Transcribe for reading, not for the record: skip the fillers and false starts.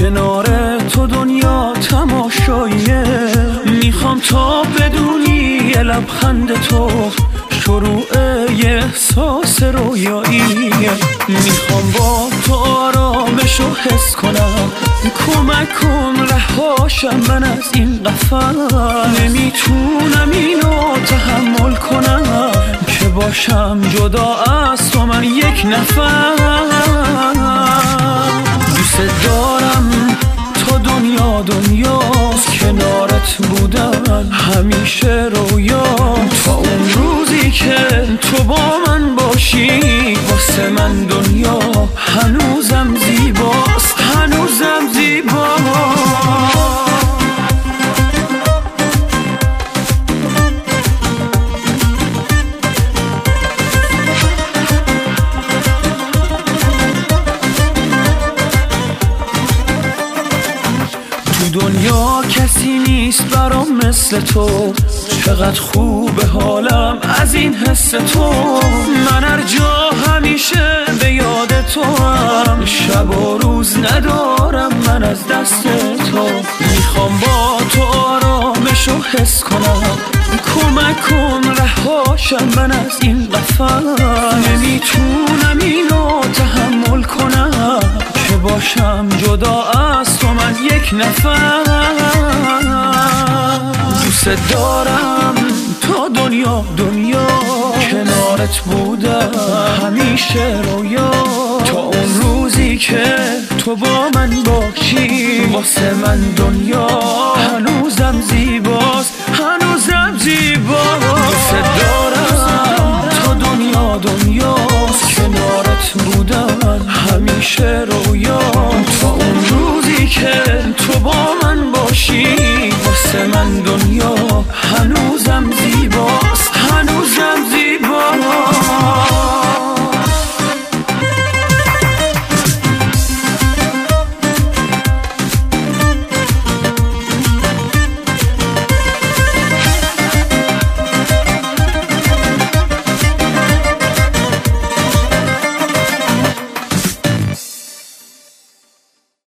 کنار تو دنیا تماشاییه. میخوام تا بدونی یه لبخند تو شروع یه احساس رویاییه. میخوام با تو آرامشو حس کنم، کمک کن رهاشم من از این قفس. نمیتونم اینو تحمل کنم که باشم جدا از تو من یک نفر. دوست دارم تا دنیاست، کنارت بودن همیشه رویام. تا اون روزی که تو با من باشی واسه من دنیا هنوزم زیباست، هنوزم زیباست. دنیا کسی نیست برام مثل تو، چقدر خوبه حالم از این حس تو. من هر جا همیشه به یاد تو هم، شب و روز ندارم من از دست تو. میخوام با تو آرامشو حس کنم، کمک کن رهاشم من از این قفس. نمیتونم اینو تحمل کنم که باشم جدا از تو من یک نفر. دوست دارم تا دنیا کنارت بودم همیشه رویا. تا اون روزی که تو با من باشی واسه من دنیا هنوزم زیباست، هنوزم زیباست. دوست دارم تا دنیاست، کنارت بودم همیشه رویا.